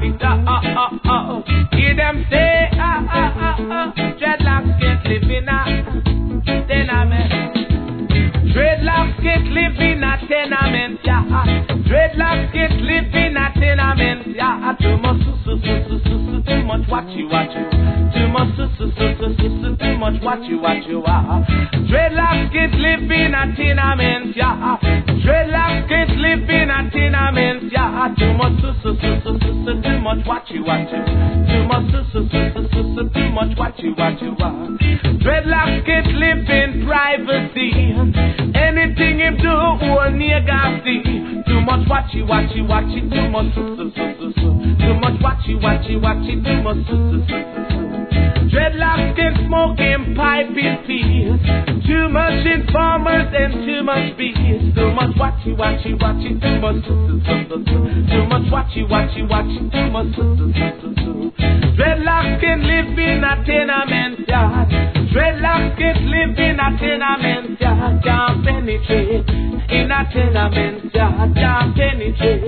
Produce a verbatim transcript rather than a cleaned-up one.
it. Oh, oh, oh, oh. Hear them say, ah, ah, ah, ah. Dreadlocks can't live in a tenement. Dreadlocks can't live in a tenement, yeah. Dreadlocks can't live in a tenement, yeah. Too much, su, su, su, su, su, too much what you, what you. Too much, su, su, su, su, su, su, too much what you, what you are. Dreadlocks can't live in a tenement, yeah. Dreadlocks can't live in a tenement, yeah. Too much, su, su, su, su, su, su, too much what you, what you. Too much, su, su, su, su, su, su, too much what you, what you are. Dreadlocks can't live in privacy. Anything him do, all nigga see. Too much watchy, watchy, watchy, too much su, su, su, su, su. Too much watchy, watchy, watchy, too much su, su, su, su, su. Dreadlocks can smoke and pipe in peace. Too much informers and too much bees. Too much watchy, watchy, watchy, too much su, su, su, su, su. Too much watchy, watchy, watchy, too much su, su, su, su, su. Dreadlocks can live in a tenement yard. Dreadlocks can live in a tenement yard. Can't penetrate in a tenement yard. Can't penetrate